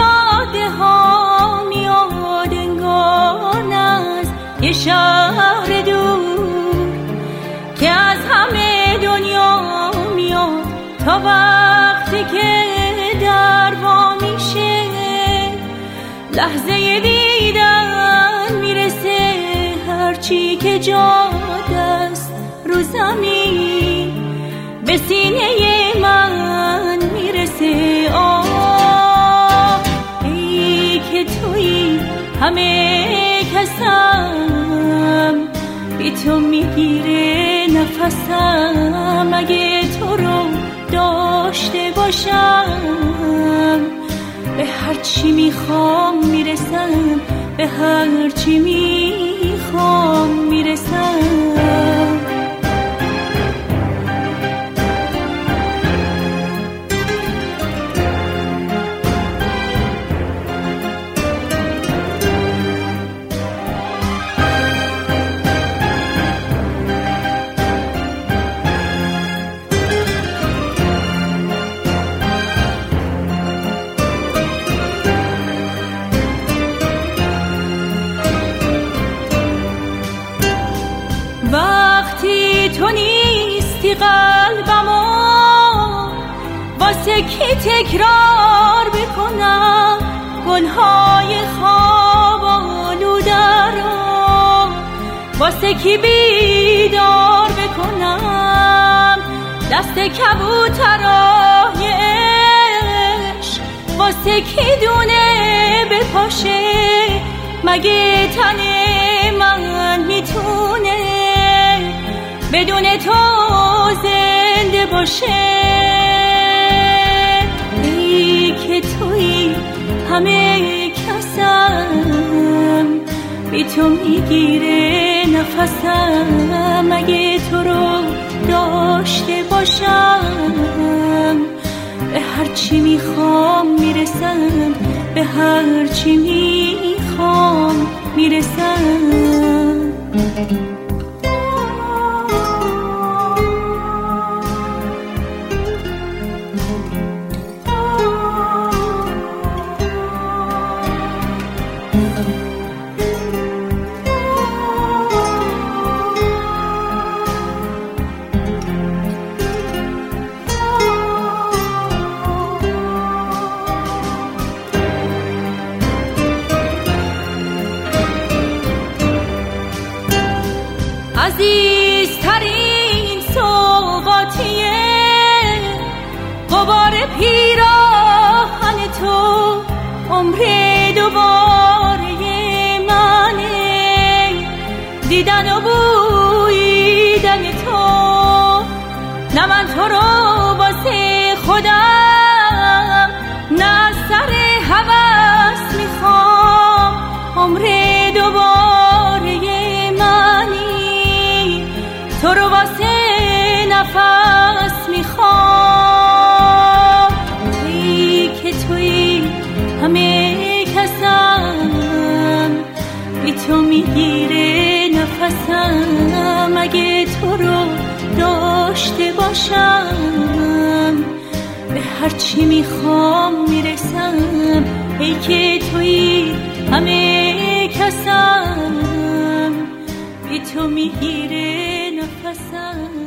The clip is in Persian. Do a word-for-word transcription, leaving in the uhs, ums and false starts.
جاده ها میاد انگار از یه شهر دور که از همه دنیا میاد تا وقتی که در وا میشه لحظه دیدن میرسه هرچی که جاده است رو زمین به سینه من میرسه. آه ای که تویی همه کسم بی تو میگیره نفسم اگه تو رو داشته باشم به هرچی میخوام میرسم به هرچی میخوام میرسم. وقتی تو نیستی قلبمو واسه کی تکرار بکنم گلهای خواب آلوده رو واسه کی بیدار بکنم دست کبوترای عشق واسه کی دونه بپاشه مگه تن من میتونه بدون تو زنده باشه. ای که تویی همه کسم بی تو میگیره نفسم اگه تو رو داشته باشم به هرچی میخوام میرسم به هرچی میخوام میرسم. عزیزترین سوغاتیه غبار پیراهن تو عمر دوباره منه دیدن و بوییدن تو نه من تو رو واسه خودم نه سر هوس میخوام عمر دوباره تو رو واسه نفس میخوام. ای که تویی همه کسم بی تو میگیره نفسم اگه تو رو داشته باشم به هرچی میخوام میرسم. ای که تویی همه کسم بی تو میگیره نفسم